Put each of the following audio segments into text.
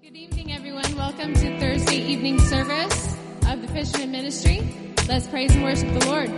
Good evening, everyone. Welcome to Thursday evening service of the Fisherman Ministry. Let's praise and worship the Lord.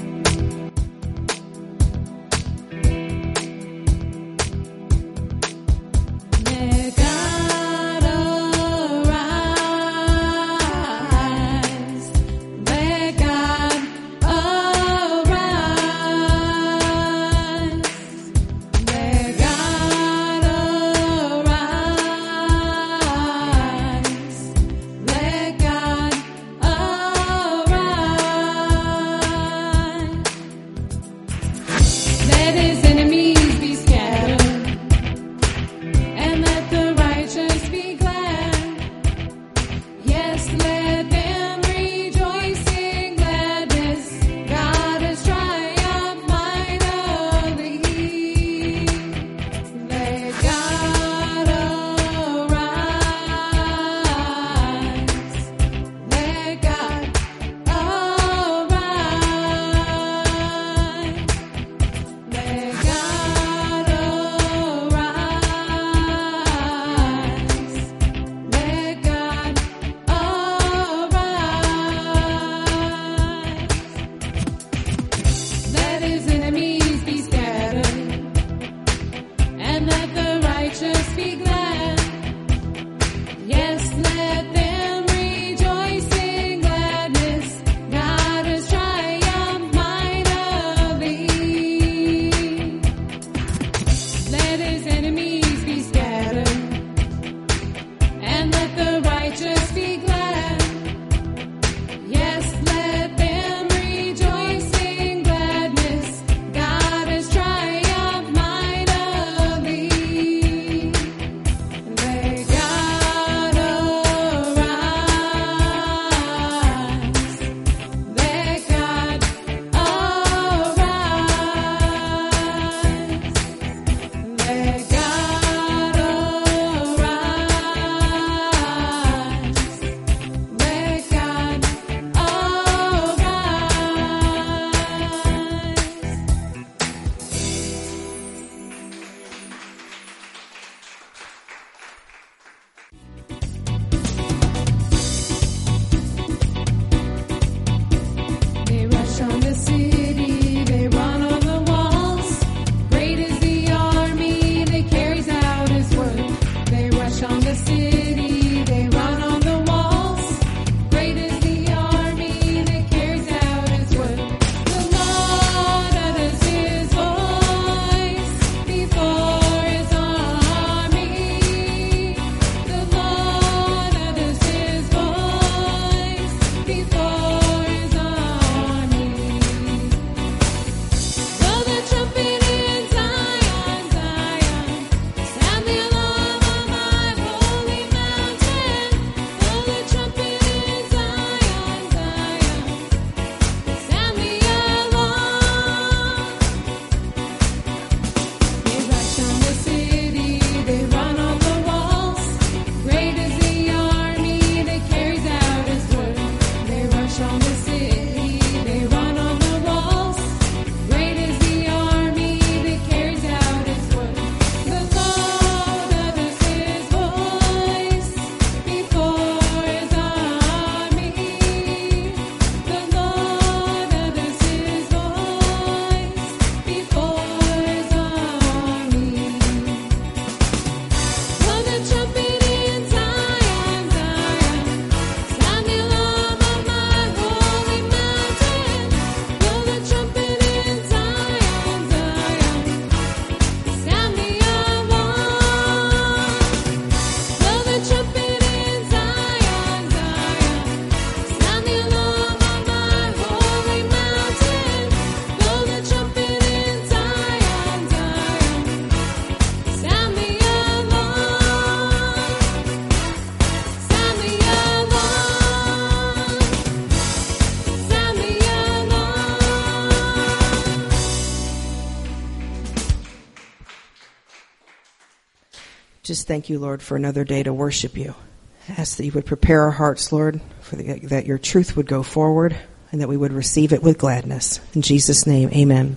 Just thank you, Lord, for another day to worship you. I ask that you would prepare our hearts, Lord, that your truth would go forward and that we would receive it with gladness. In Jesus' name, amen.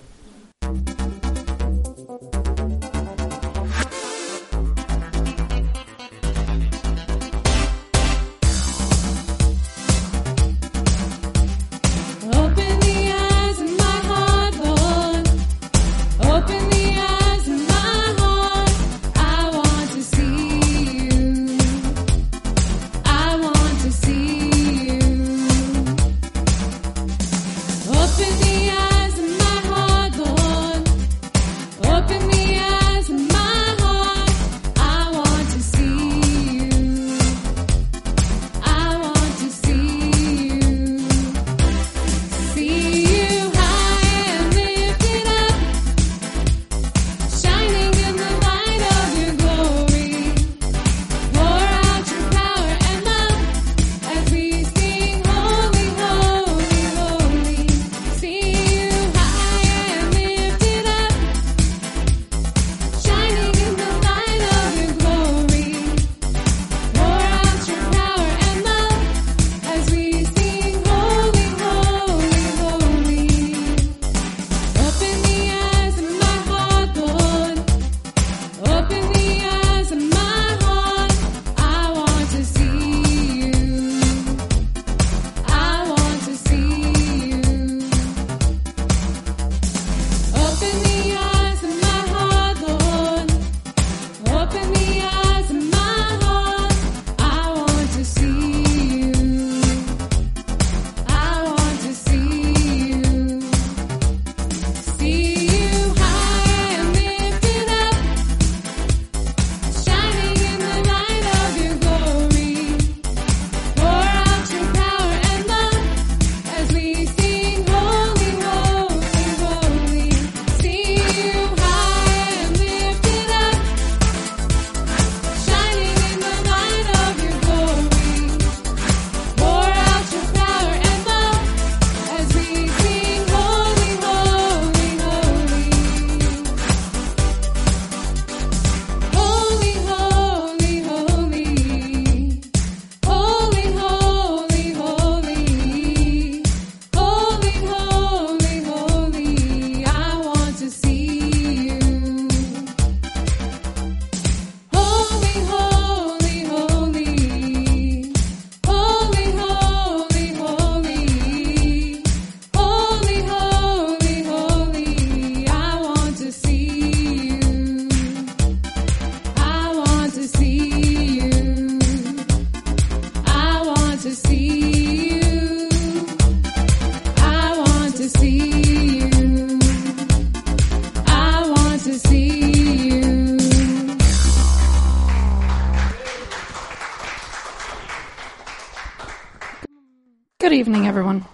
Good evening, everyone.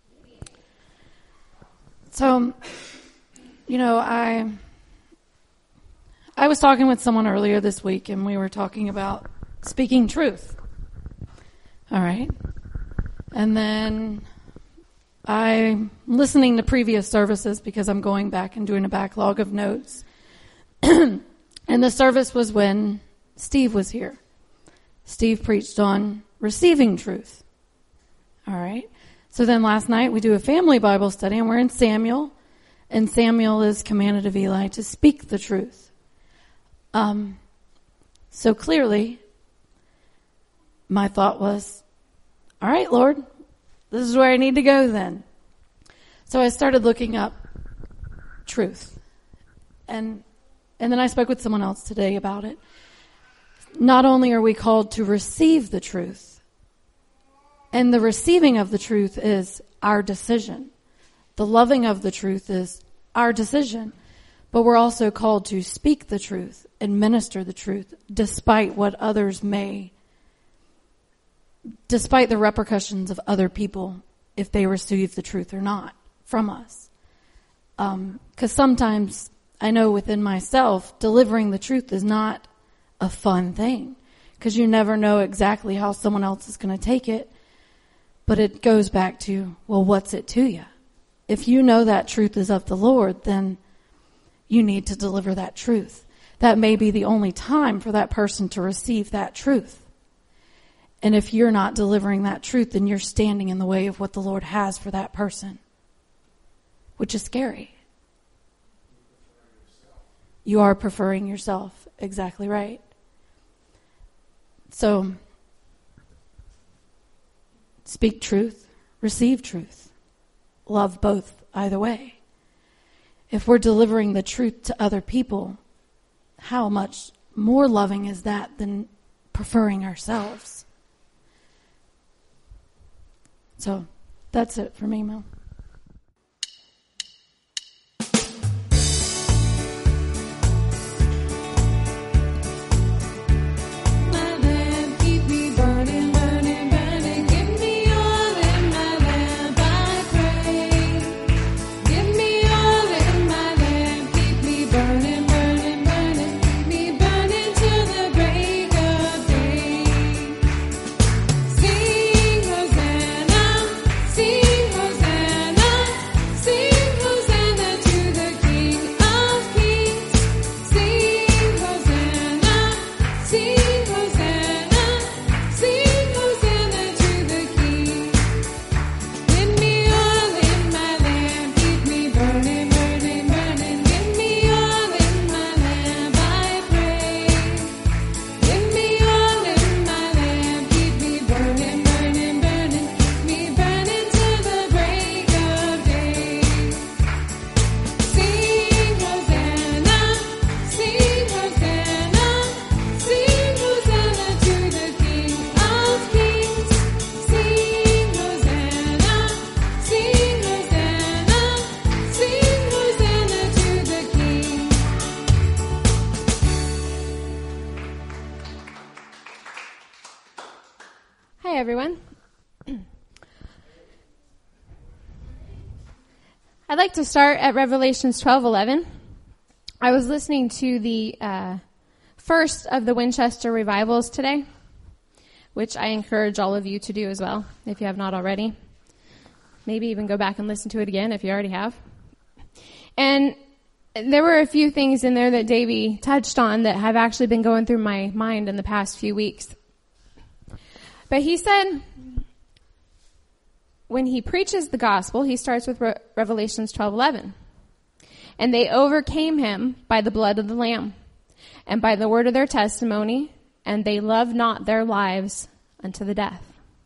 So, I was talking with someone earlier this week, and we were talking about speaking truth. All right. And then I'm listening to previous services because I'm going back and doing a backlog of notes. And the service was when Steve was here. Steve preached on receiving truth. All right. So then last night we do a family Bible study, and we're in Samuel. And Samuel is commanded of Eli to speak the truth. So clearly, my thought was, all right, Lord, this is where I need to go then. So I started looking up truth. And then I spoke with someone else today about it. Not only are we called to receive the truth, and the receiving of the truth is our decision. The loving of the truth is our decision. But we're also called to speak the truth and minister the truth despite what others despite the repercussions of other people, if they receive the truth or not from us. Because sometimes I know within myself, delivering the truth is not a fun thing, because you never know exactly how someone else is going to take it. But it goes back to, well, what's it to you? If you know that truth is of the Lord, then you need to deliver that truth. That may be the only time for that person to receive that truth. And if you're not delivering that truth, then you're standing in the way of what the Lord has for that person, which is scary. You are preferring yourself. Exactly right. So, speak truth, receive truth, love both, either way. If we're delivering the truth to other people, how much more loving is that than preferring ourselves? So, that's it for me, Mel. Hi, everyone. I'd like to start at Revelations 12:11. I was listening to the first of the Winchester revivals today, which I encourage all of you to do as well, if you have not already. Maybe even go back and listen to it again if you already have. And there were a few things in there that Davey touched on that have actually been going through my mind in the past few weeks. But he said, when he preaches the gospel, he starts with Revelations 12:11. And they overcame him by the blood of the Lamb and by the word of their testimony, and they loved not their lives unto the death.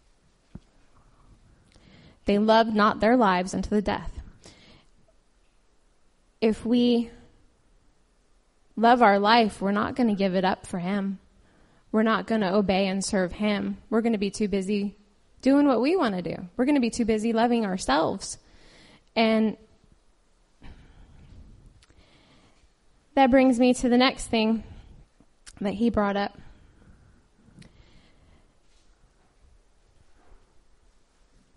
They loved not their lives unto the death. If we love our life, we're not going to give it up for him. We're not going to obey and serve him. We're going to be too busy doing what we want to do. We're going to be too busy loving ourselves. And that brings me to the next thing that he brought up.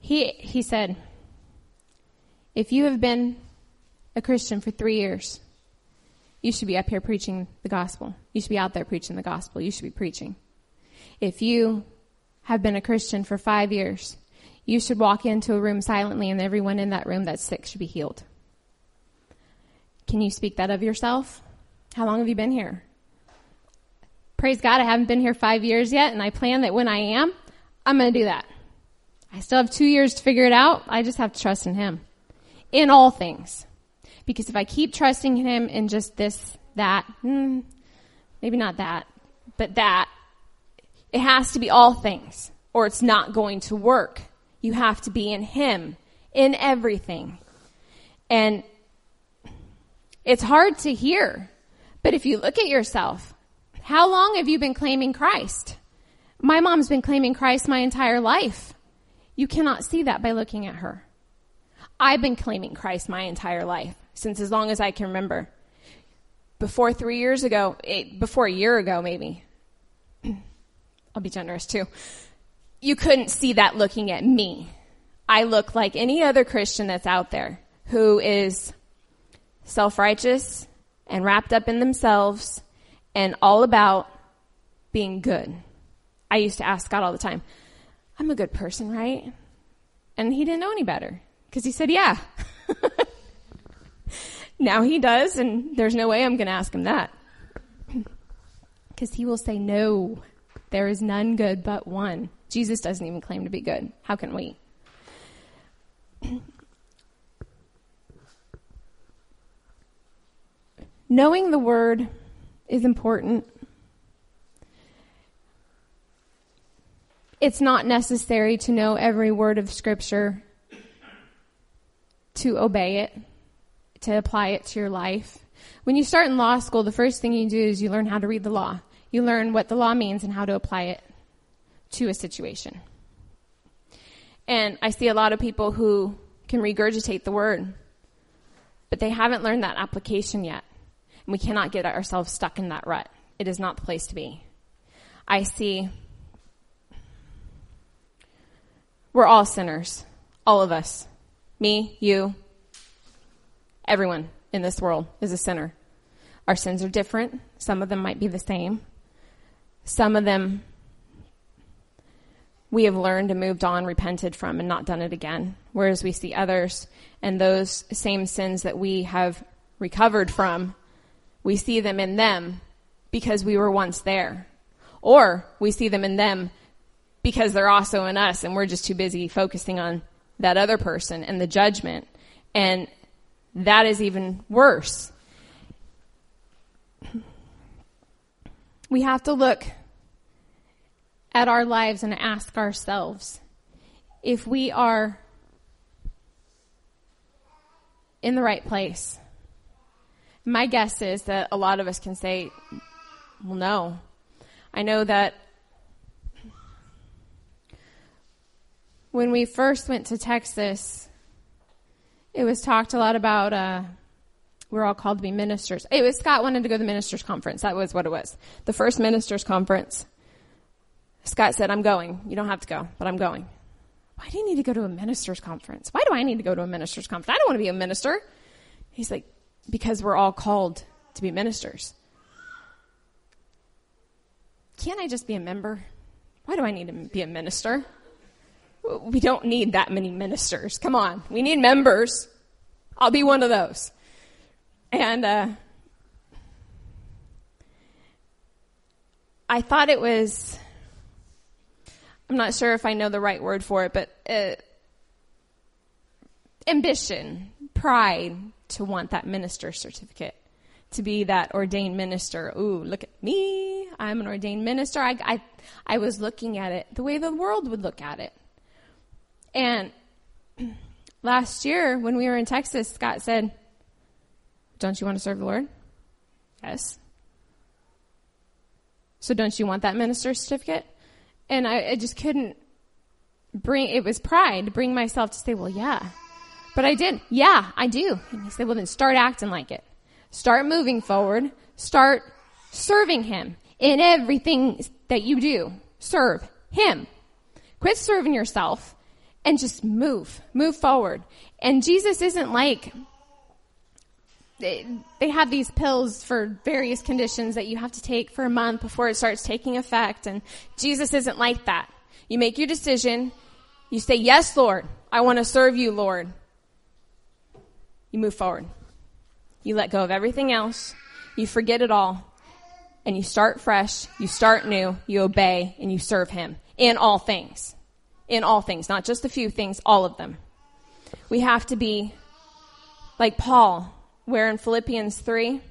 He said, if you have been a Christian for 3 years, you should be up here preaching the gospel. You should be out there preaching the gospel. You should be preaching. If you have been a Christian for 5 years, you should walk into a room silently and everyone in that room that's sick should be healed. Can you speak that of yourself? How long have you been here? Praise God, I haven't been here 5 years yet, and I plan that when I am, I'm going to do that. I still have 2 years to figure it out. I just have to trust in him in all things. Because if I keep trusting him in just this, that, maybe not that, but that, it has to be all things, or it's not going to work. You have to be in him, in everything. And it's hard to hear, but if you look at yourself, how long have you been claiming Christ? My mom's been claiming Christ my entire life. You cannot see that by looking at her. I've been claiming Christ my entire life, since as long as I can remember. Before 3 years ago, before a year ago maybe, I'll be generous too, you couldn't see that looking at me. I look like any other Christian that's out there who is self-righteous and wrapped up in themselves and all about being good. I used to ask God all the time, I'm a good person, right? And he didn't know any better because he said, yeah. Now he does, and there's no way I'm going to ask him that. Because he will say, no, there is none good but one. Jesus doesn't even claim to be good. How can we? Knowing the word is important. It's not necessary to know every word of Scripture to obey it, to apply it to your life. When you start in law school, the first thing you do is you learn how to read the law. You learn what the law means and how to apply it to a situation. And I see a lot of people who can regurgitate the word, but they haven't learned that application yet. And we cannot get ourselves stuck in that rut. It is not the place to be. I see we're all sinners. All of us. Me, you, everyone in this world is a sinner. Our sins are different. Some of them might be the same. Some of them we have learned and moved on, repented from, and not done it again. Whereas we see others and those same sins that we have recovered from, we see them in them because we were once there. Or we see them in them because they're also in us and we're just too busy focusing on that other person and the judgment. And that is even worse. We have to look at our lives and ask ourselves if we are in the right place. My guess is that a lot of us can say, well, no. I know that when we first went to Texas, it was talked a lot about, we're all called to be ministers. It was Scott wanted to go to the ministers conference. That was what it was. The first ministers conference. Scott said, I'm going. You don't have to go, but I'm going. Why do you need to go to a ministers conference? Why do I need to go to a ministers conference? I don't want to be a minister. He's like, because we're all called to be ministers. Can't I just be a member? Why do I need to be a minister? We don't need that many ministers. Come on. We need members. I'll be one of those. And I thought it was, I'm not sure if I know the right word for it, but ambition, pride to want that minister certificate, to be that ordained minister. Ooh, look at me. I'm an ordained minister. I was looking at it the way the world would look at it. And last year when we were in Texas, Scott said, don't you want to serve the Lord? Yes. So don't you want that minister certificate? And I just couldn't it was pride to bring myself to say, well, yeah. But I did. Yeah, I do. And he said, well, then start acting like it. Start moving forward. Start serving him in everything that you do. Serve him. Quit serving yourself and just move forward. And Jesus isn't like, they have these pills for various conditions that you have to take for a month before it starts taking effect. And Jesus isn't like that. You make your decision. You say, yes, Lord, I want to serve you, Lord. You move forward. You let go of everything else. You forget it all. And you start fresh. You start new. You obey and you serve him in all things. In all things, not just a few things, all of them. We have to be like Paul, where in Philippians 3,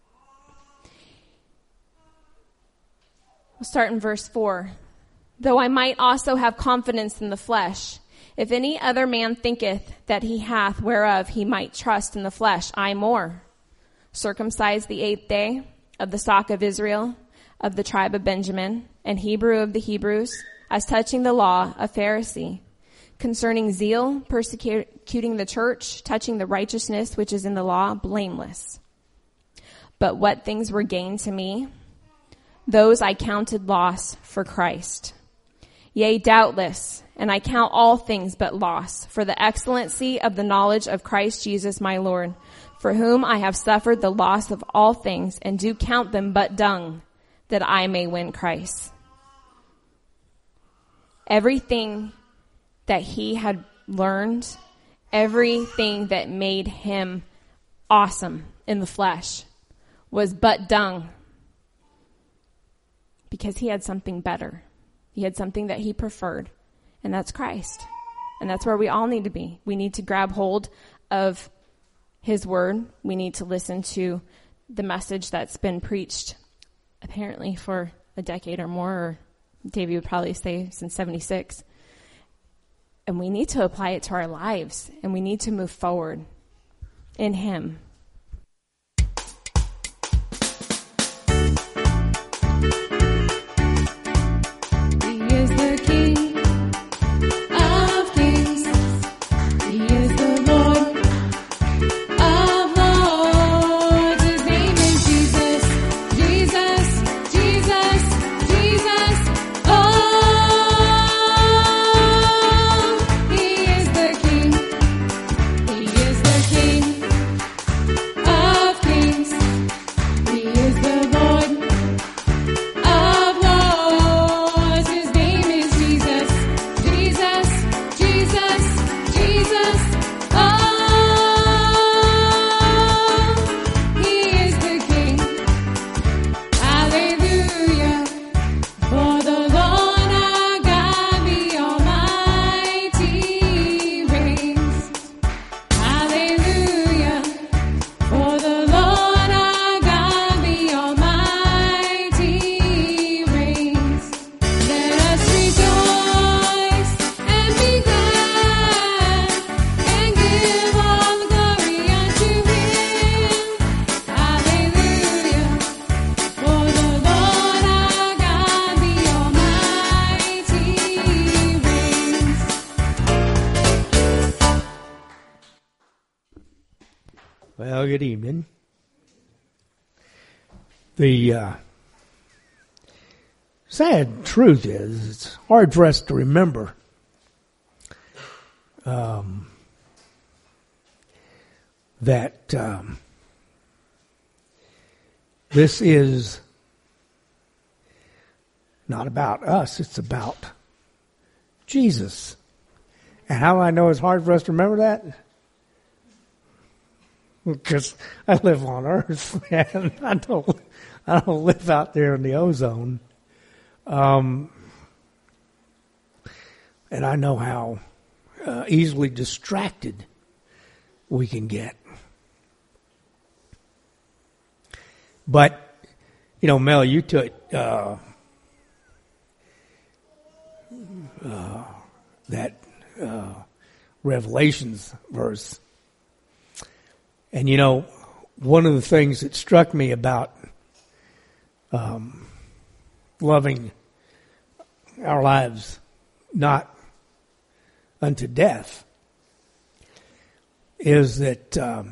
we'll start in verse 4. Though I might also have confidence in the flesh, if any other man thinketh that he hath whereof he might trust in the flesh, I more. Circumcised the 8th day, of the stock of Israel, of the tribe of Benjamin, and Hebrew of the Hebrews, as touching the law, a Pharisee. Concerning zeal, persecuting the church, touching the righteousness which is in the law, blameless. But what things were gained to me, those I counted loss for Christ. Yea, doubtless, and I count all things but loss, for the excellency of the knowledge of Christ Jesus my Lord, for whom I have suffered the loss of all things, and do count them but dung, that I may win Christ. Everything that he had learned, everything that made him awesome in the flesh, was but dung, because he had something better. He had something that he preferred, and that's Christ. And that's where we all need to be. We need to grab hold of his word. We need to listen to the message that's been preached apparently for a decade or more, or Davey would probably say since 76. And we need to apply it to our lives, and we need to move forward in him. Well, good evening. The sad truth is, it's hard for us to remember that this is not about us, it's about Jesus. And how do I know it's hard for us to remember that? Because I live on Earth, and I don't live out there in the ozone. And I know how easily distracted we can get. But, you know, Mel, you took that Revelations verse. And, you know, one of the things that struck me about loving our lives not unto death is that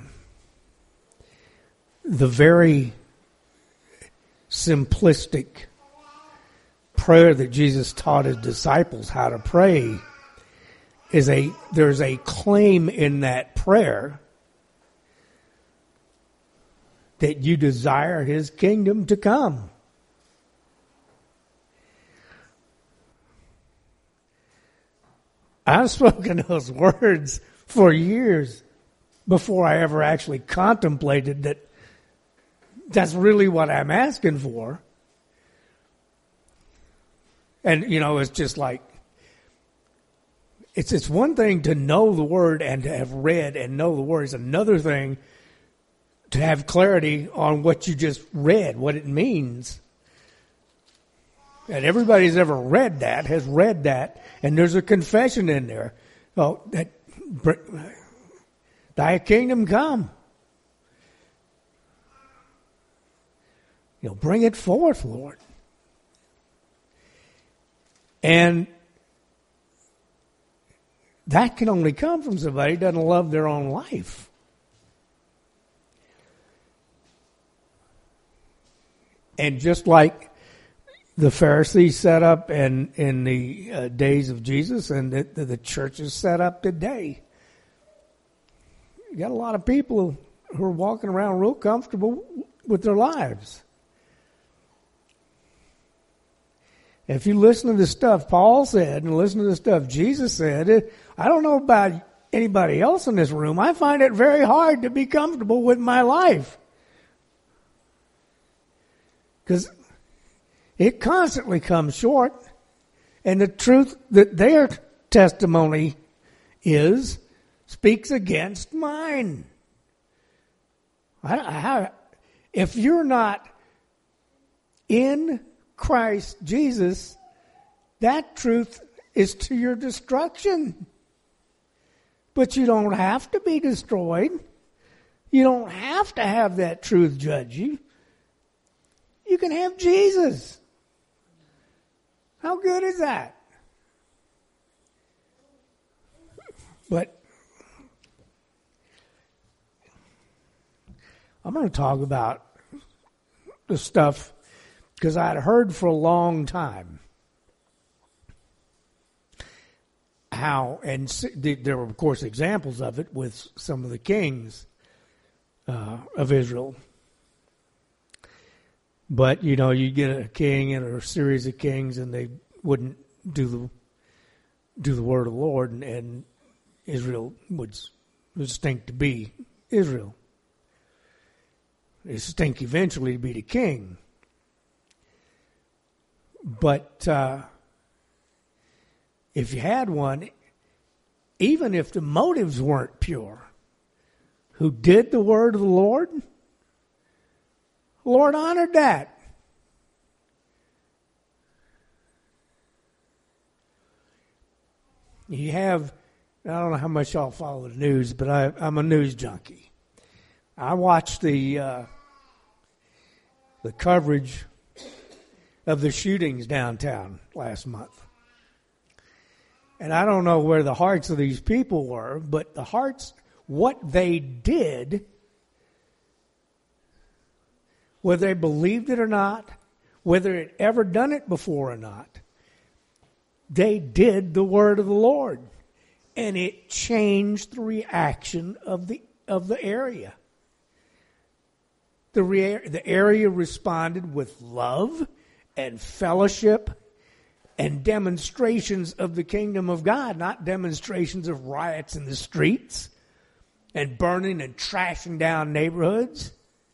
the very simplistic prayer that Jesus taught his disciples how to pray there's a claim in that prayer that you desire his kingdom to come. I've spoken those words for years before I ever actually contemplated that that's really what I'm asking for. And, it's just like, it's one thing to know the word and to have read and know the word. It's another thing to have clarity on what you just read, what it means. And everybody who's ever read that has read that, and there's a confession in there. Oh, that thy kingdom come. Bring it forth, Lord. And that can only come from somebody who doesn't love their own life. And just like the Pharisees set up in the days of Jesus and the church is set up today, you got a lot of people who are walking around real comfortable with their lives. If you listen to the stuff Paul said and listen to the stuff Jesus said, I don't know about anybody else in this room, I find it very hard to be comfortable with my life. Because it constantly comes short. And the truth that their testimony is speaks against mine. If you're not in Christ Jesus, that truth is to your destruction. But you don't have to be destroyed. You don't have to have that truth judge you. You can have Jesus. How good is that? But I'm going to talk about the stuff because I'd heard for a long time how, and there were, of course, examples of it with some of the kings of Israel. But, you get a king and a series of kings and they wouldn't do the word of the Lord, and Israel would stink to be Israel. It stink eventually to be the king. But if you had one, even if the motives weren't pure, who did the word of the Lord honored that. You have, I don't know how much y'all follow the news, but I'm a news junkie. I watched the coverage of the shootings downtown last month. And I don't know where the hearts of these people were, but the hearts, what they did, whether they believed it or not, whether it ever done it before or not, they did the word of the Lord. And it changed the reaction of the area. The area responded with love and fellowship and demonstrations of the kingdom of God, not demonstrations of riots in the streets and burning and trashing down neighborhoods.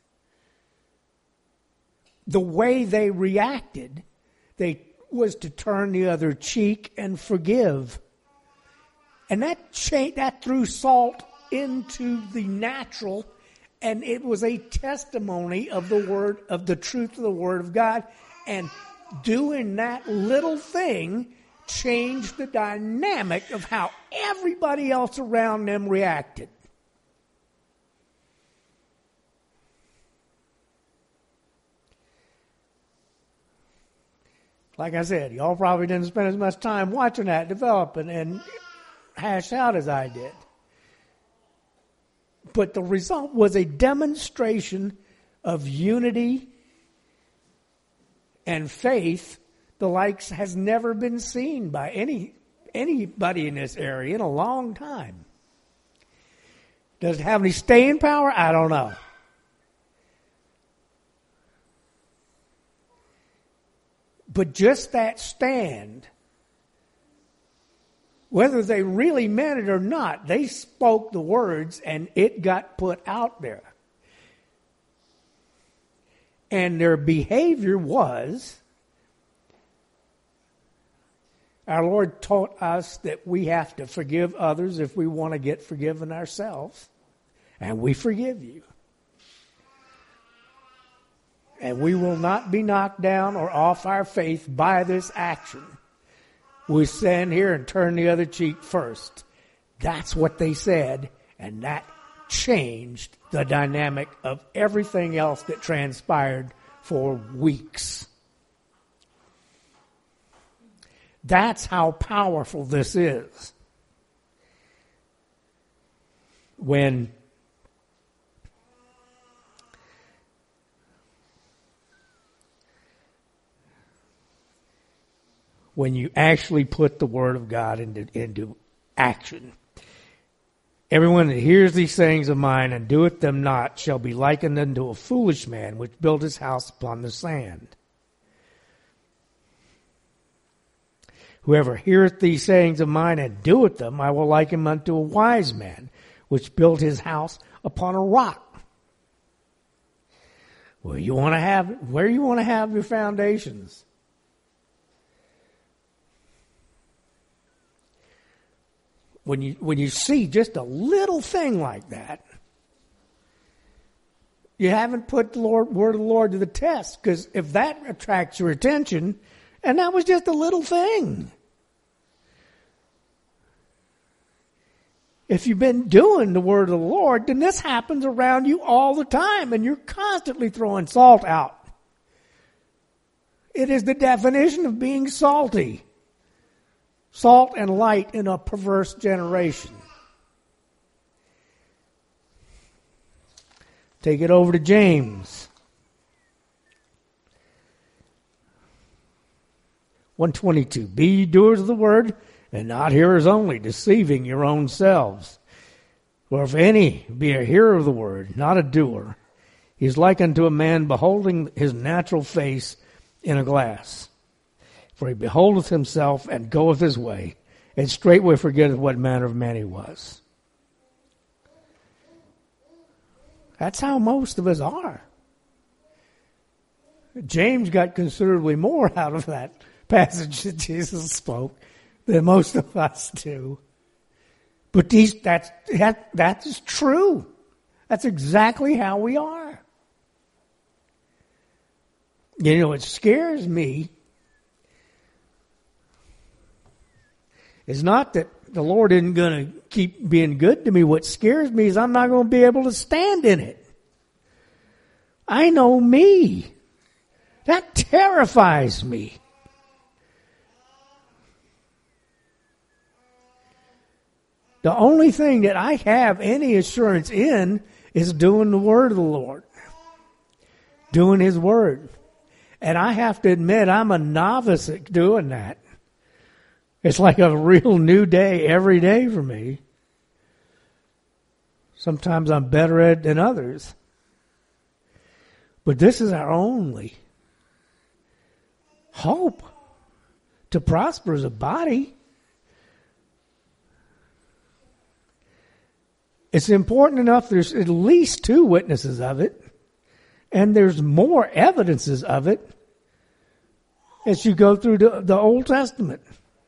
The way they reacted, was to turn the other cheek and forgive. And that threw salt into the natural, and it was a testimony of the truth of the Word of God. And doing that little thing changed the dynamic of how everybody else around them reacted. Like I said, y'all probably didn't spend as much time watching that develop and hash out as I did. But the result was a demonstration of unity and faith the likes has never been seen by anybody in this area in a long time. Does it have any staying power? I don't know. But just that stand, whether they really meant it or not, they spoke the words and it got put out there. And their behavior was, our Lord taught us that we have to forgive others if we want to get forgiven ourselves. And we forgive you. And we will not be knocked down or off our faith by this action. We stand here and turn the other cheek first. That's what they said, and that changed the dynamic of everything else that transpired for weeks. That's how powerful this is. When you actually put the Word of God into action. Everyone that hears these sayings of mine and doeth them not shall be likened unto a foolish man which built his house upon the sand. Whoever heareth these sayings of mine and doeth them, I will liken him unto a wise man which built his house upon a rock. Where you want to have your foundations. When you see just a little thing like that, you haven't put the word of the Lord to the test. Because if that attracts your attention, and that was just a little thing. If you've been doing the word of the Lord, then this happens around you all the time, and you're constantly throwing salt out. It is the definition of being salty. Salt and light in a perverse generation. Take it over to James 1:22. Be ye doers of the word, and not hearers only, deceiving your own selves. For if any be a hearer of the word, not a doer, he is like unto a man beholding his natural face in a glass. For he beholdeth himself and goeth his way, and straightway forgetteth what manner of man he was. That's how most of us are. James got considerably more out of that passage that Jesus spoke than most of us do. But that's true. That's exactly how we are. You know, it scares me. It's not that the Lord isn't going to keep being good to me. What scares me is I'm not going to be able to stand in it. I know me. That terrifies me. The only thing that I have any assurance in is doing the word of the Lord. Doing His word. And I have to admit, I'm a novice at doing that. It's like a real new day every day for me. Sometimes I'm better at it than others. But this is our only hope to prosper as a body. It's important enough there's at least 2 witnesses of it. And there's more evidences of it as you go through the Old Testament.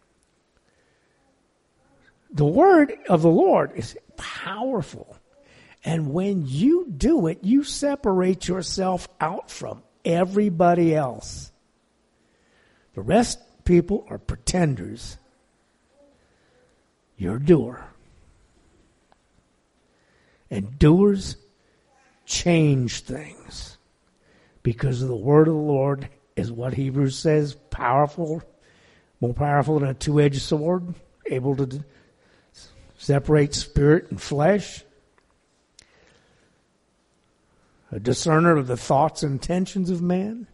The word of the Lord is powerful. And when you do it, you separate yourself out from everybody else. The rest people are pretenders. You're a doer. And doers change things. Because of the word of the Lord is what Hebrews says, powerful, more powerful than a 2-edged sword, able to separate spirit and flesh, a discerner of the thoughts and intentions of man.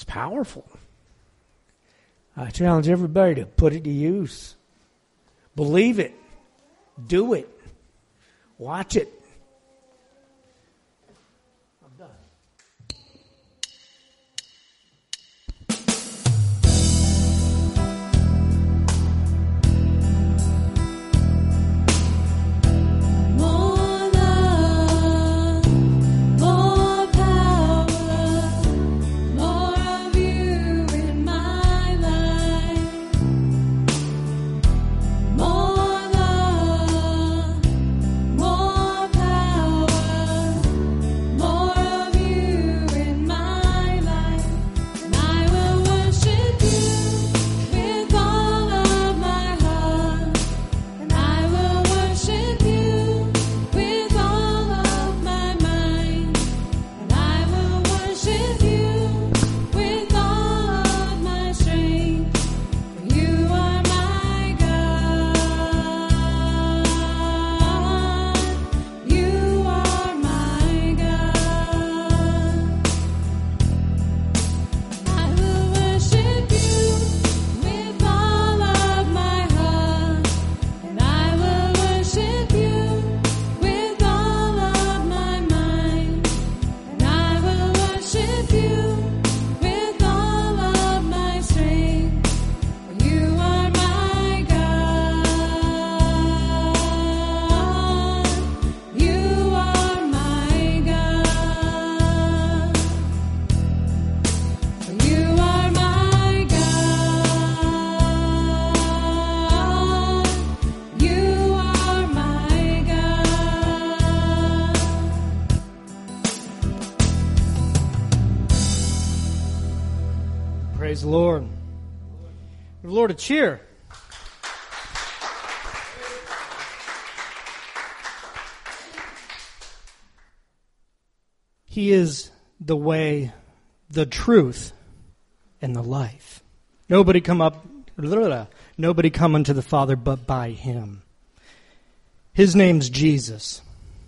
It's powerful. I challenge everybody to put it to use. Believe it. Do it. Watch it. I'm done. More love, more power, more of you in my life. More love, more power, more of you in my life. And I will worship you with all of my heart. And I will worship you with all of my mind. And I will worship you with all of my strength. For you are my God. You are my God. I will worship you with all of my heart. And I will worship you with all of my mind. And I will worship you with all of my strength. For you are my God. You are my God. For you are my God. You are my God. Praise the Lord. Give the Lord a cheer. He is the way, the truth, and the life. Nobody come unto the Father but by Him. His name's Jesus.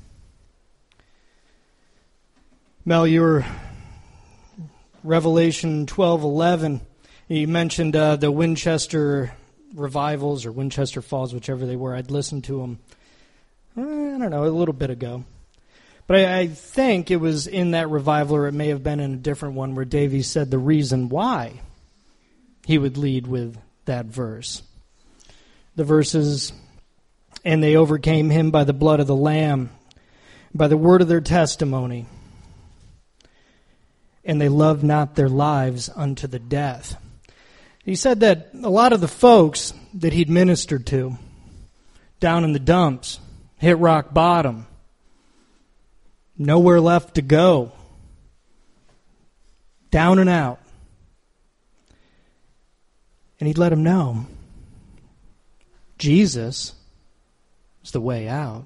Mel, your Revelation 12:11, you mentioned the Winchester revivals or Winchester Falls, whichever they were. I'd listened to them, I don't know, a little bit ago. But I think it was in that revival, or it may have been in a different one, where Davey said the reason why he would lead with that verse. The verses, and they overcame him by the blood of the Lamb, by the word of their testimony, and they loved not their lives unto the death. He said that a lot of the folks that he'd ministered to down in the dumps hit rock bottom, nowhere left to go, down and out. And he'd let them know Jesus is the way out.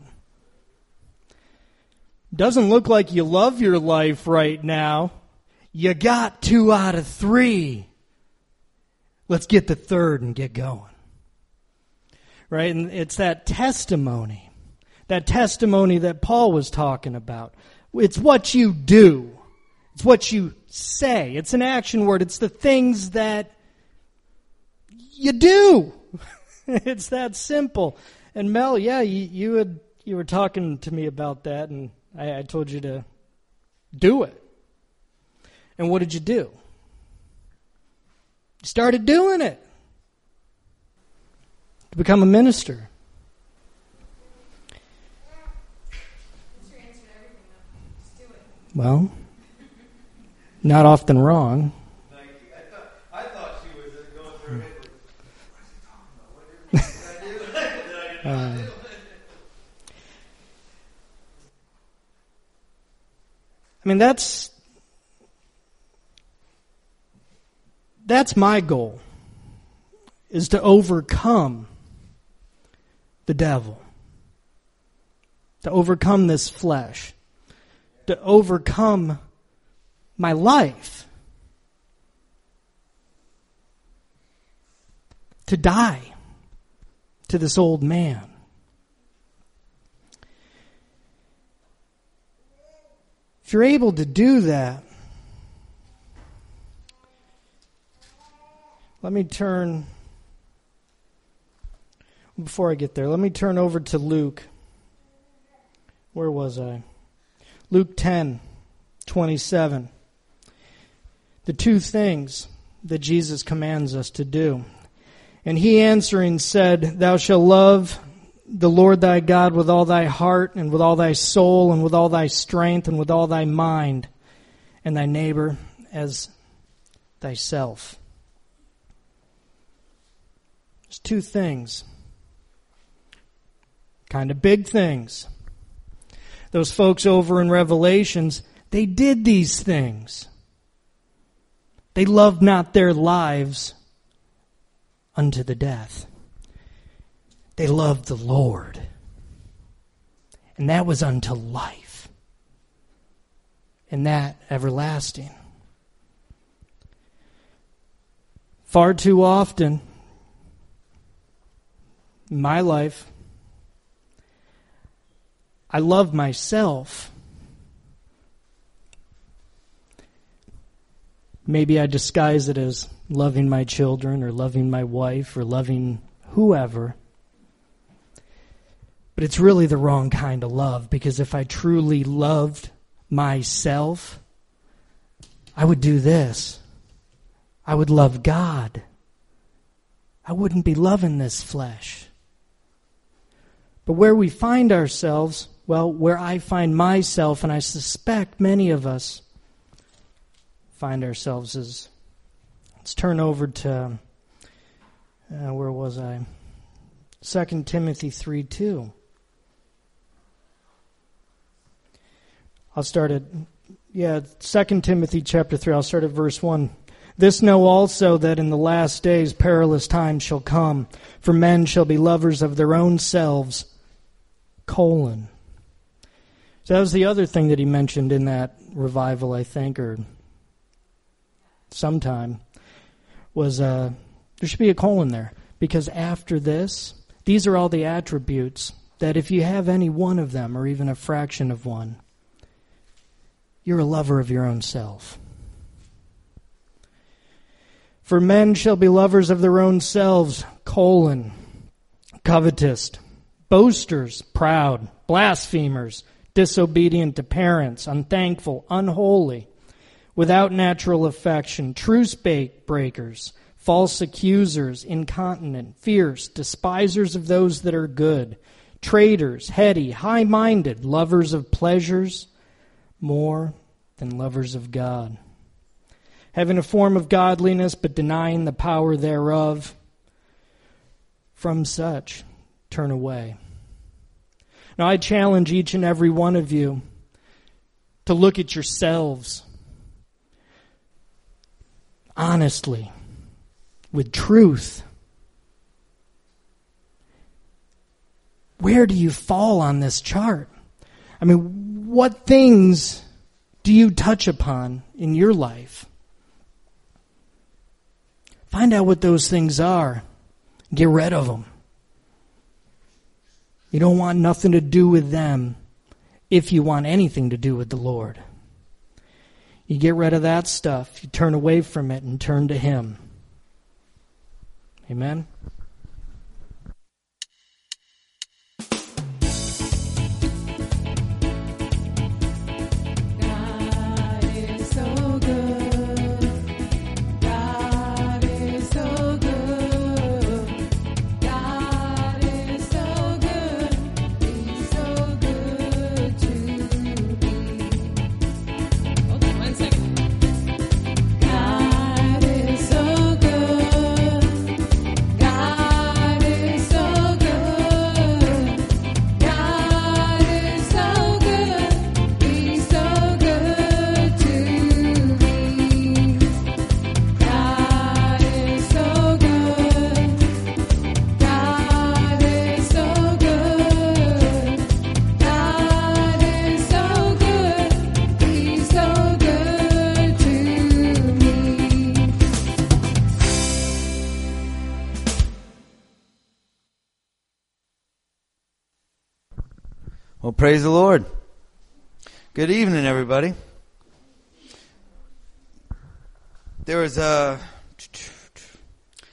Doesn't look like you love your life right now. You got 2 out of 3. Let's get the third and get going. Right? And it's that testimony that Paul was talking about. It's what you do. It's what you say. It's an action word. It's the things that you do. It's that simple. And Mel, yeah, you were talking to me about that, and I told you to do it. And what did you do? You started doing it. To become a minister. Well, not often wrong. I thought she was going through it. What is he talking about? I mean, that's my goal, is to overcome the devil, to overcome this flesh, to overcome my life, to die to this old man. If you're able to do that, Let me turn, before I get there, let me turn over to Luke. Where was I? Luke 10:27. The two things that Jesus commands us to do. And he answering said, Thou shalt love the Lord thy God with all thy heart, and with all thy soul, and with all thy strength, and with all thy mind, and thy neighbor as thyself. There's two things. Kind of big things. Those folks over in Revelations, they did these things. They loved not their lives unto the death. They loved the Lord. And that was unto life. And that everlasting. Far too often in my life, I love myself. Maybe I disguise it as loving my children or loving my wife or loving whoever. But it's really the wrong kind of love, because if I truly loved myself, I would do this. I would love God. I wouldn't be loving this flesh. But where we find ourselves, well, where I find myself, and I suspect many of us find ourselves, is, let's turn over to, where was I? 2 Timothy 3:2. I'll start at, 2 Timothy chapter 3, I'll start at verse 1. This know also that in the last days perilous times shall come, for men shall be lovers of their own selves, So that was the other thing that he mentioned in that revival, I think, or sometime, was there should be a colon there. Because after this, these are all the attributes that if you have any one of them, or even a fraction of one, you're a lover of your own self. For men shall be lovers of their own selves, covetous, boasters, proud, blasphemers, disobedient to parents, unthankful, unholy, without natural affection, truce breakers, false accusers, incontinent, fierce, despisers of those that are good, traitors, heady, high-minded, lovers of pleasures more than lovers of God, having a form of godliness but denying the power thereof. From such turn away. Now I challenge each and every one of you to look at yourselves honestly, with truth. Where do you fall on this chart? I mean, what things do you touch upon in your life? Find out what those things are. Get rid of them. You don't want nothing to do with them if you want anything to do with the Lord. You get rid of that stuff. You turn away from it and turn to Him. Amen? God is so good. God is so good. God is so good. He's so good to me. Hold on 1 second. God is so good. God is so good. God is so good. He's so good to me. God is so good. God is so good. God is so good. He's so good to me. Well, praise the Lord. Good evening, everybody. There was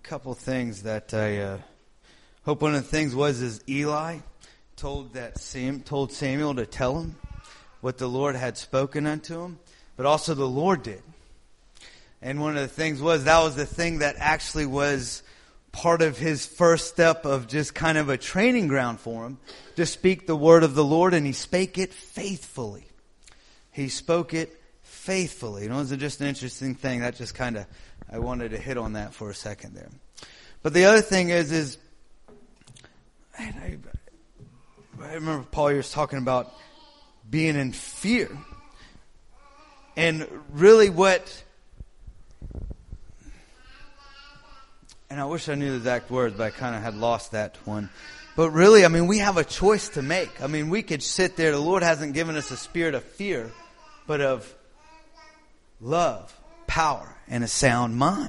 couple things that I hope one of the things is Eli told Samuel to tell him what the Lord had spoken unto him, but also the Lord did. And one of the things that was the thing that actually was part of his first step of just kind of a training ground for him to speak the word of the Lord, and he spake it faithfully. He spoke it faithfully. It was just an interesting thing. That just kind of, I wanted to hit on that for a second there. But the other thing is I remember Paul, you was talking about being in fear. And really and I wish I knew the exact words, but I kind of had lost that one. But really, we have a choice to make. We could sit there. The Lord hasn't given us a spirit of fear, but of love, power, and a sound mind.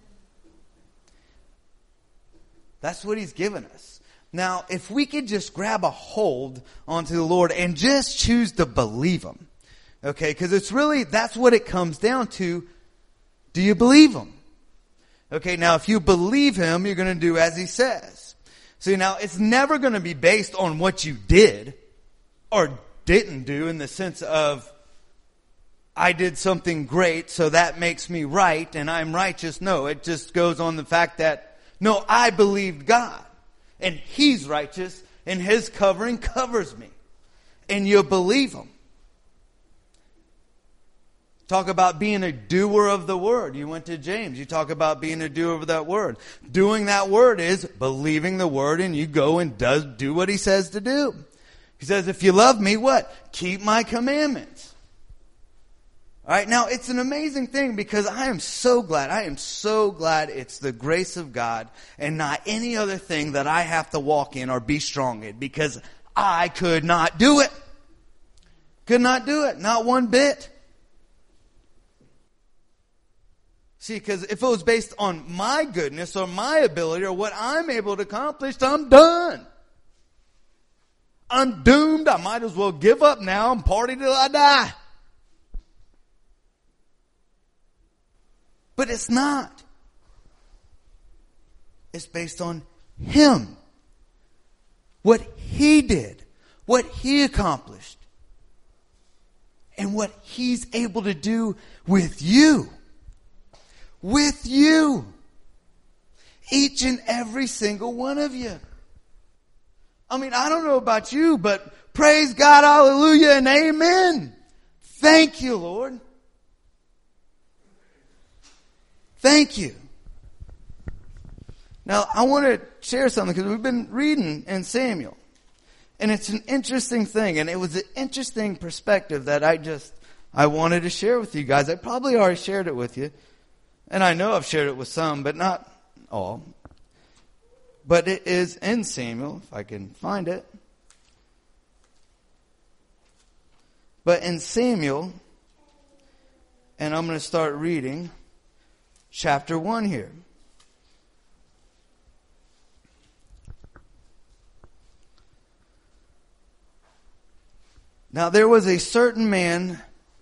That's what He's given us. Now, if we could just grab a hold onto the Lord and just choose to believe Him. Okay, because that's what it comes down to. Do you believe Him? Okay, now if you believe Him, you're going to do as He says. See, now it's never going to be based on what you did or didn't do in the sense of, I did something great, so that makes me right and I'm righteous. No, it just goes on the fact that, no, I believed God and He's righteous and His covering covers me. And you believe Him. Talk about being a doer of the word. You went to James. You talk about being a doer of that word. Doing that word is believing the word, and you go and do what He says to do. He says, if you love me, what? Keep my commandments. All right, now it's an amazing thing because I am so glad it's the grace of God and not any other thing that I have to walk in or be strong in, because I could not do it. Could not do it. Not one bit. See, because if it was based on my goodness or my ability or what I'm able to accomplish, I'm done. I'm doomed. I might as well give up now and party till I die. But it's not. It's based on Him. What He did. What He accomplished. And what He's able to do with you. With you. Each and every single one of you. I don't know about you, but praise God, hallelujah, and amen. Thank you, Lord. Thank you. Now, I want to share something because we've been reading in Samuel. And it's an interesting thing. And it was an interesting perspective that I wanted to share with you guys. I probably already shared it with you. And I know I've shared it with some, but not all. But it is in Samuel, if I can find it. But in Samuel, and I'm going to start reading chapter 1 here. Now there was a certain man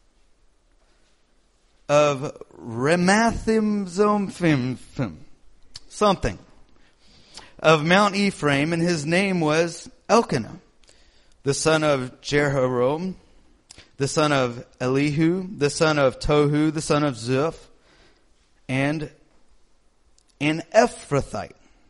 of Ramathim something of Mount Ephraim, and his name was Elkanah, the son of Jehoram, the son of Elihu, the son of Tohu, the son of Zuph, and an Ephrathite.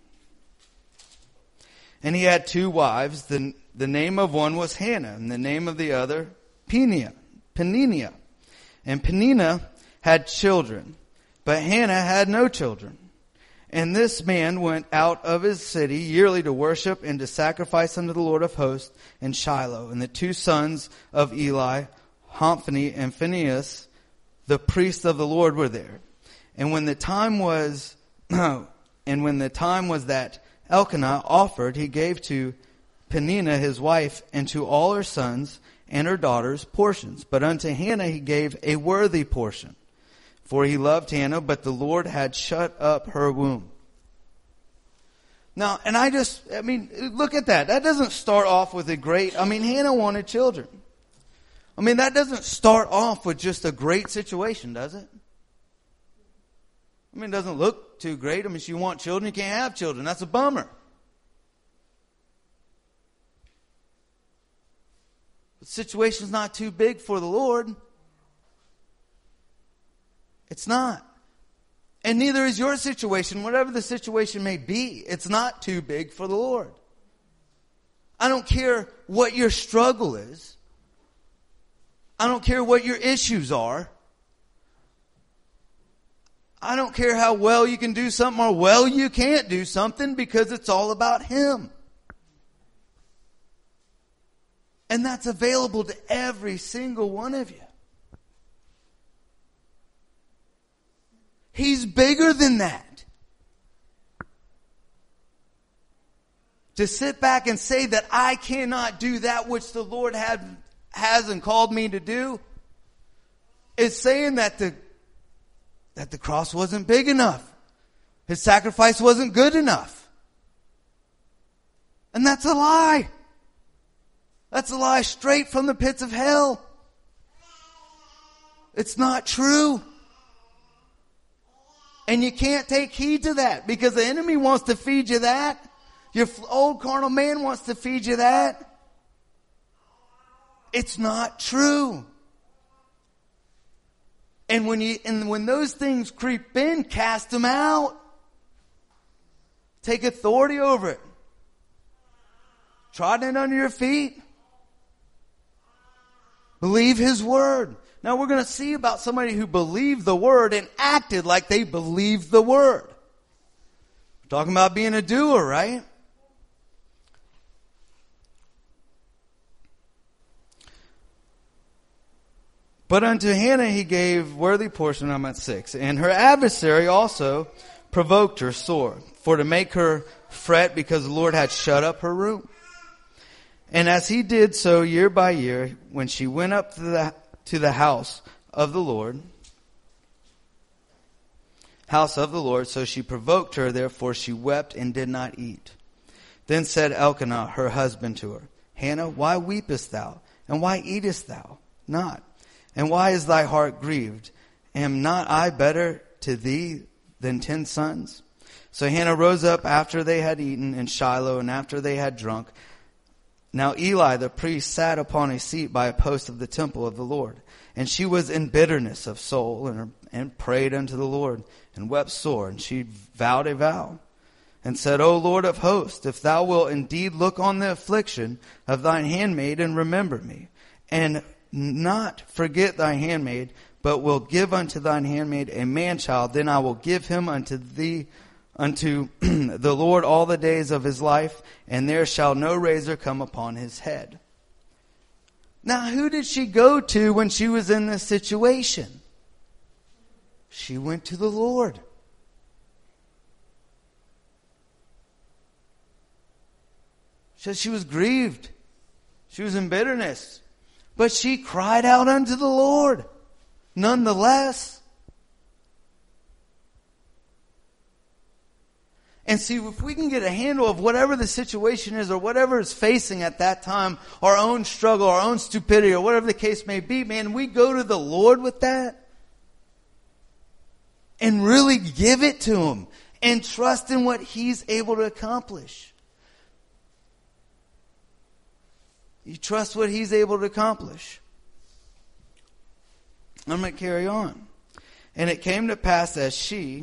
And he had 2 wives. The name of one was Hannah, and the name of the other Peninnah. And Peninnah had children, but Hannah had no children. And this man went out of his city yearly to worship and to sacrifice unto the Lord of hosts in Shiloh. And the 2 sons of Eli, Hophni and Phinehas, the priests of the Lord, were there. And when the time was that Elkanah offered, he gave to Peninnah his wife and to all her sons and her daughters portions. But unto Hannah he gave a worthy portion. For he loved Hannah, but the Lord had shut up her womb. Now, and look at that. That doesn't start off with a great, Hannah wanted children. That doesn't start off with just a great situation, does it? I mean, it doesn't look too great. I mean, you want children, you can't have children. That's a bummer. The situation's not too big for the Lord. It's not. And neither is your situation, whatever the situation may be. It's not too big for the Lord. I don't care what your struggle is. I don't care what your issues are. I don't care how well you can do something or well you can't do something, because it's all about Him. And that's available to every single one of you. He's bigger than that. To sit back and say that I cannot do that which the Lord has and called me to do is saying that the cross wasn't big enough. His sacrifice wasn't good enough. And that's a lie. That's a lie straight from the pits of hell. It's not true. And you can't take heed to that, because the enemy wants to feed you that. Your old carnal man wants to feed you that. It's not true. And when those things creep in, cast them out. Take authority over it. Trod it under your feet. Believe His word. Now we're going to see about somebody who believed the word and acted like they believed the word. We're talking about being a doer, right? But unto Hannah he gave worthy portion, I'm at 6. And her adversary also provoked her sore, for to make her fret, because the Lord had shut up her room. And as he did so year by year, when she went up to the house of the Lord, so she provoked her, therefore she wept and did not eat. Then said Elkanah, her husband, to her, Hannah, why weepest thou? And why eatest thou not? And why is thy heart grieved? Am not I better to thee than 10 sons? So Hannah rose up after they had eaten in Shiloh, and after they had drunk. Now Eli the priest sat upon a seat by a post of the temple of the Lord. And she was in bitterness of soul, and prayed unto the Lord, and wept sore. And she vowed a vow, and said, O Lord of hosts, if thou wilt indeed look on the affliction of thine handmaid, and remember me, and not forget thy handmaid, but will give unto thine handmaid a man child, then I will give him unto thee, unto the Lord all the days of his life, and there shall no razor come upon his head. Now, who did she go to when she was in this situation? She went to the Lord. She said she was grieved. She was in bitterness. But she cried out unto the Lord, nonetheless. And see, if we can get a handle of whatever the situation is, or whatever is facing at that time, our own struggle, our own stupidity, or whatever the case may be, man, we go to the Lord with that and really give it to Him and trust in what He's able to accomplish. You trust what He's able to accomplish. I'm going to carry on. And it came to pass as she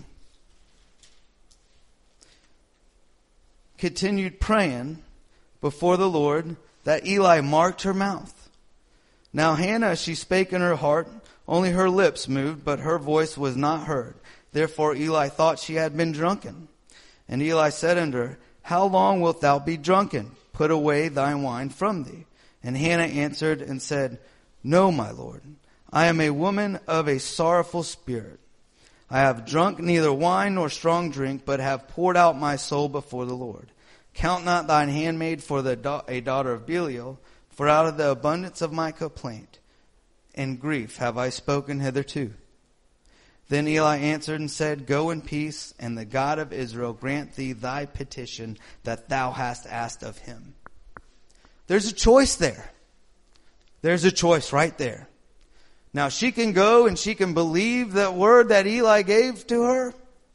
continued praying before the Lord, that Eli marked her mouth. Now Hannah, she spake in her heart, only her lips moved, but her voice was not heard. Therefore Eli thought she had been drunken. And Eli said unto her, How long wilt thou be drunken? Put away thy wine from thee. And Hannah answered and said, No, my Lord, I am a woman of a sorrowful spirit. I have drunk neither wine nor strong drink, but have poured out my soul before the Lord. Count not thine handmaid for a daughter of Belial, for out of the abundance of my complaint and grief have I spoken hitherto. Then Eli answered and said, Go in peace, and the God of Israel grant thee thy petition that thou hast asked of him. There's a choice there. There's a choice right there. Now she can go and she can believe that word that Eli gave to her,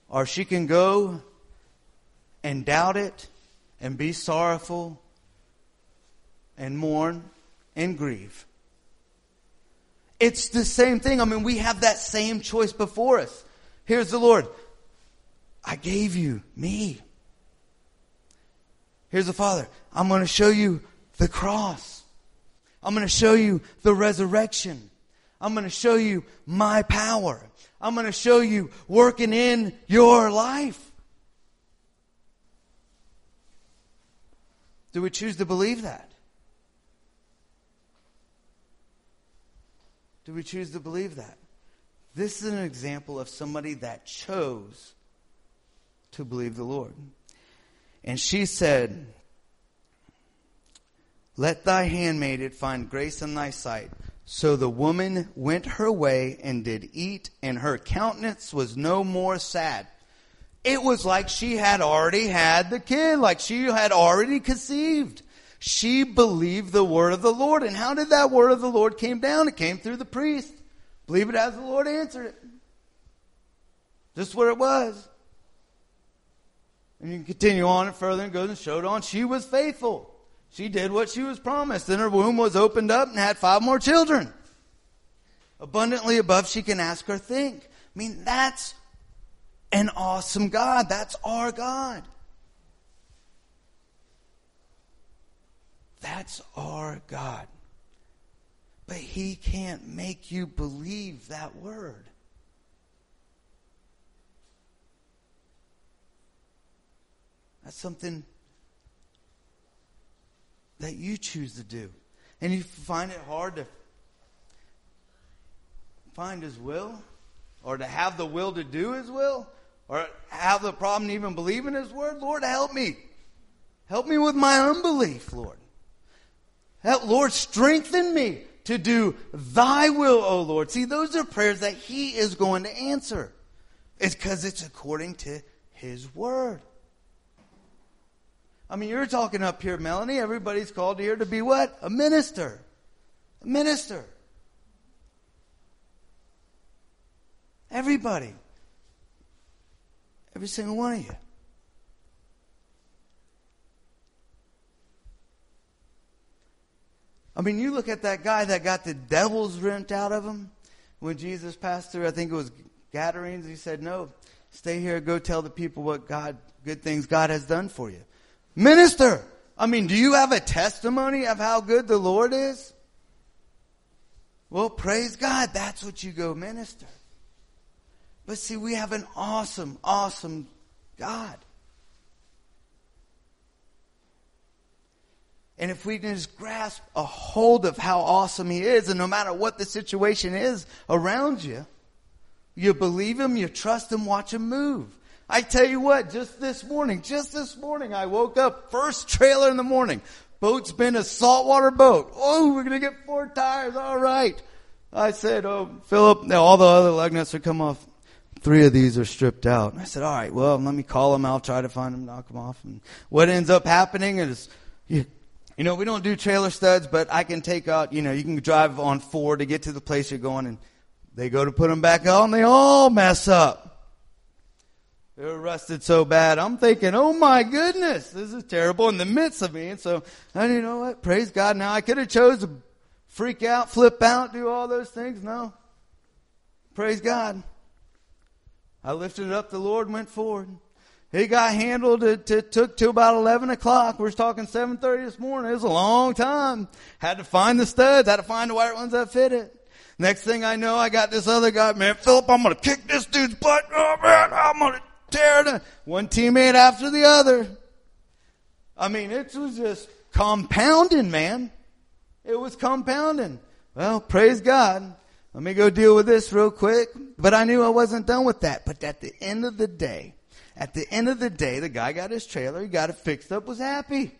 or she can go and doubt it and be sorrowful and mourn and grieve. It's the same thing. I mean, we have that same choice before us. Here's the Lord. I gave you me. Here's the Father. I'm going to show you the cross. I'm going to show you the resurrection. I'm going to show you my power. I'm going to show you working in your life. Do we choose to believe that? Do we choose to believe that? This is an example of somebody that chose to believe the Lord. And she said, let thy handmaid find grace in thy sight. So the woman went her way and did eat, and her countenance was no more sad. It was like she had already had the kid, like she had already conceived. She believed the word of the Lord. And how did that word of the Lord came down? It came through the priest. Believe it as the Lord answered it. Just what it was. And you can continue on and further and goes and showed on. She was faithful. She did what she was promised. And her womb was opened up and had 5 more children. Abundantly above she can ask or think. I mean, that's an awesome God. That's our God. That's our God. But He can't make you believe that word. That's something that you choose to do. And you find it hard to find His will, or to have the will to do His will, or have the problem to even believe in His word. Lord, help me. Help me with my unbelief, Lord. Lord, strengthen me to do thy will, O Lord. See, those are prayers that He is going to answer. It's because it's according to His word. I mean, you're talking up here, Melanie. Everybody's called here to be what? A minister. A minister. Everybody. Every single one of you. I mean, you look at that guy that got the devils rent out of him when Jesus passed through, I think it was Gadarenes. He said, no, stay here, go tell the people what good things God has done for you. Minister, I mean, do you have a testimony of how good the Lord is? Well, praise God, that's what you go minister. But see, we have an awesome, awesome God. And if we can just grasp a hold of how awesome He is, and no matter what the situation is around you, you believe Him, you trust Him, watch Him move. I tell you what, just this morning, I woke up, first trailer in the morning. Boat's been a saltwater boat. Oh, we're going to get 4 tires. All right. I said, oh, Philip, all the other lug nuts are come off. 3 of these are stripped out. And I said, all right, well, let me call them. I'll try to find them, knock them off. And what ends up happening is, we don't do trailer studs, but I can take out, you can drive on 4 to get to the place you're going, and they go to put them back on, and they all mess up. They were rusted so bad. I'm thinking, oh my goodness, this is terrible in the midst of me. And so, and you know what? Praise God. Now I could have chose to freak out, flip out, do all those things. No. Praise God. I lifted up the Lord and went forward. He got handled. It took till about 11 o'clock. We're talking 7:30 this morning. It was a long time. Had to find the studs. Had to find the right ones that fit it. Next thing I know, I got this other guy. Man, Philip, I'm going to kick this dude's butt. Oh, man, I'm going to tear it. One teammate after the other. I mean, it was just compounding, man. It was compounding. Well, praise God. Let me go deal with this real quick. But I knew I wasn't done with that. But at the end of the day, the guy got his trailer, he got it fixed up, was happy.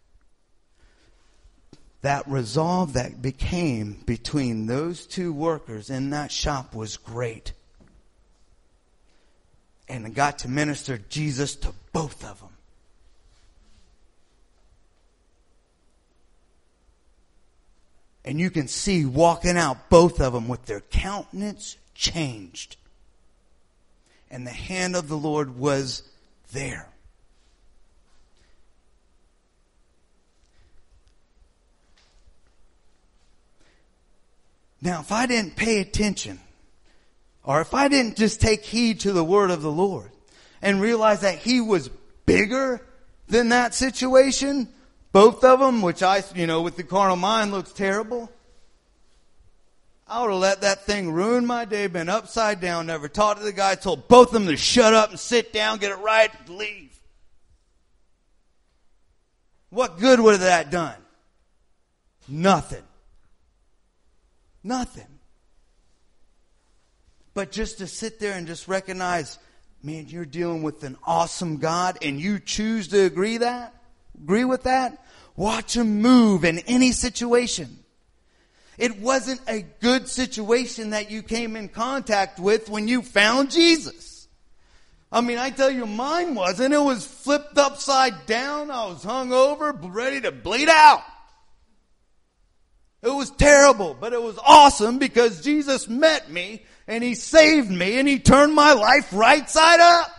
That resolve that became between those 2 workers in that shop was great. And I got to minister Jesus to both of them. And you can see walking out both of them with their countenance changed. and the hand of the Lord was there. Now, if I didn't pay attention, or if I didn't just take heed to the word of the Lord and realize that he was bigger than that situation, both of them, which with the carnal mind looks terrible, I would have let that thing ruin my day, been upside down, never talked to the guy, told both of them to shut up and sit down, get it right, and leave. What good would have that done? Nothing. Nothing. But just to sit there and just recognize, man, you're dealing with an awesome God and you choose to agree with that, watch him move in any situation. It wasn't a good situation that you came in contact with when you found Jesus. I mean, I tell you, mine wasn't. It was flipped upside down. I was hung over, ready to bleed out. It was terrible, but it was awesome because Jesus met me and he saved me and he turned my life right side up.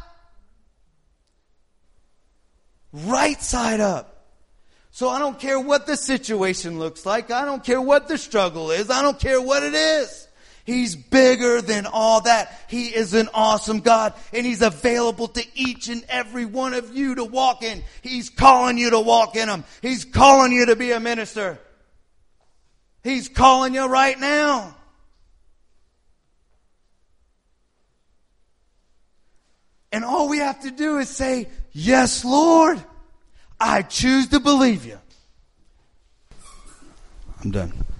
Right side up. So I don't care what the situation looks like. I don't care what the struggle is. I don't care what it is. He's bigger than all that. He is an awesome God, and he's available to each and every one of you to walk in. He's calling you to walk in him. He's calling you to be a minister. He's calling you right now. And all we have to do is say, yes, Lord, I choose to believe you. I'm done.